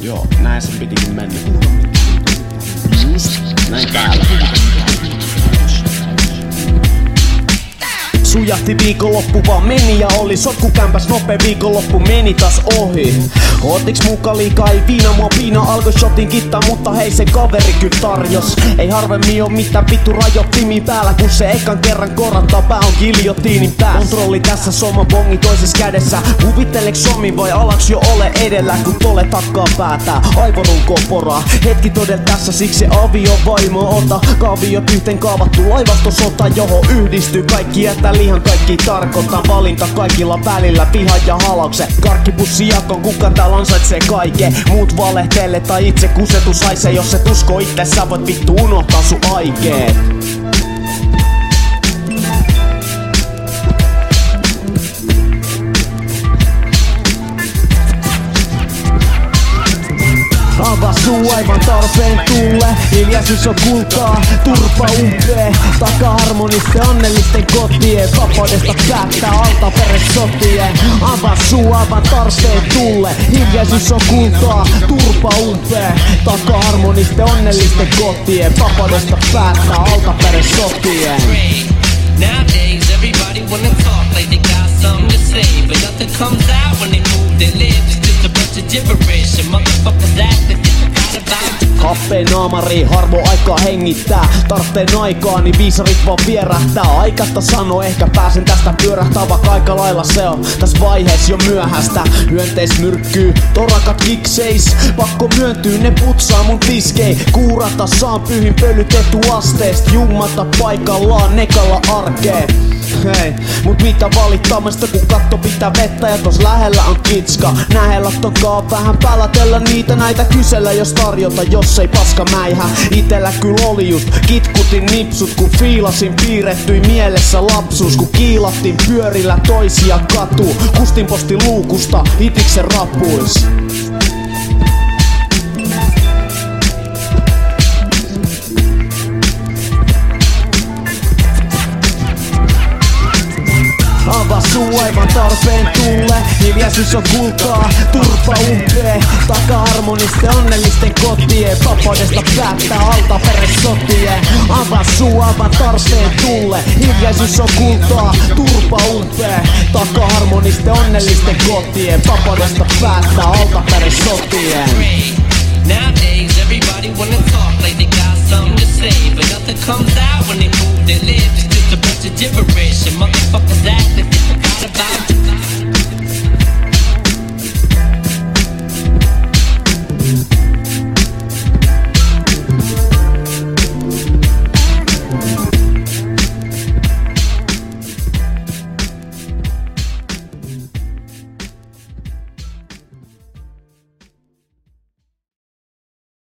Joo, näin sen pitikin mennä. Just näin täällä. Sujahti viikonloppu vaan meni ja oli sotkukämpäs nopea viikonloppu meni taas ohi. Otiks muka liikaa, ei viina mua piina, alkoi shotin kittaa, mutta hei se kaveri kyllä tarjos. Ei harvemmin oo mitään vittu rajoittimi päällä, kun se ekan kerran korattaa pää on giljotiinin päässä. Kontrolli tässä, soma bongi toisessa kädessä. Kuvitteleks somi vai alaks jo ole edellä, kun tole takkaa päätää aivorunkoon poraa. Hetki todel tässä, siksi se avio vaimo ota. Kaaviot yhteen kaavattu laivastosota, johon yhdistyy kaikki jätä lihan kaikki tarkoittaa. Valinta kaikilla välillä, viha ja halaukset. Karkkipussi jakon, kuka täällä ansaitsee kaiken. Muut valehtelee tai itse kusetus haisee. Jos et usko itse, sä voit vittu unohtaa sun aikeet. Avaa suu aivan tarpeen tulle. Hiljaisuus on kultaa, turpa umpee. Takaa harmonisten onnellisten kotien. Vapaudesta päättää alta sotien. Avaa suu aivan tarpeen tulle. Hiljaisuus on kultaa, turpa umpee. Takaa harmonisten onnellisten kotien. Vapaudesta päättää alta sotien. Nowadays everybody wanna talk like they got something to say, but nothing comes out when they move their lips. Just a bunch of gibberish and motherfuckers act like they forgot about you. Happeen naamari, harvo aikaa hengittää. Tartteen aikaa, niin viisarit vaan vierähtää. Aikasta sano, ehkä pääsen tästä pyörähtää, vaikka aika lailla se on tässä vaiheessa jo myöhäistä. Hyönteismyrkkyy, torakat kikseis. Pakko myöntyy, ne putsaa mun tiskei. Kuurata saan pyhin pölytetty asteest. Jummata paikallaan nekalla arkeen. Hei, mut mitä valittamasta kun katto pitää vettä ja tos lähellä on kitska. Nähellä tonkaan vähän pälätellä niitä näitä kysellä jos tarjota, jos ei paska mäihä. Itellä kyllä oli just kitkutin nipsut kun fiilasin piirrettyi mielessä lapsuus. Kun kiilattiin pyörillä toisia katuu, kustin posti luukusta itiksen rappuis. Avaa suu aivan tarpeen tulle. Hiljaisuus on kultaa, turpa umpee. Takaa harmonisten onnellisten kotien. Vapaudesta päättää alta sotien. Avaa suu aivan tarpeen tulle. Hiljaisuus on kultaa, turpa umpee. Takaa harmonisten onnellisten kotien. Vapaudesta päättää alta sotien. Nowadays everybody wanna talk like they got something to say, but nothing comes out when they move their lips. Just a bunch of gibberish and motherfuckers act like they forgot about you.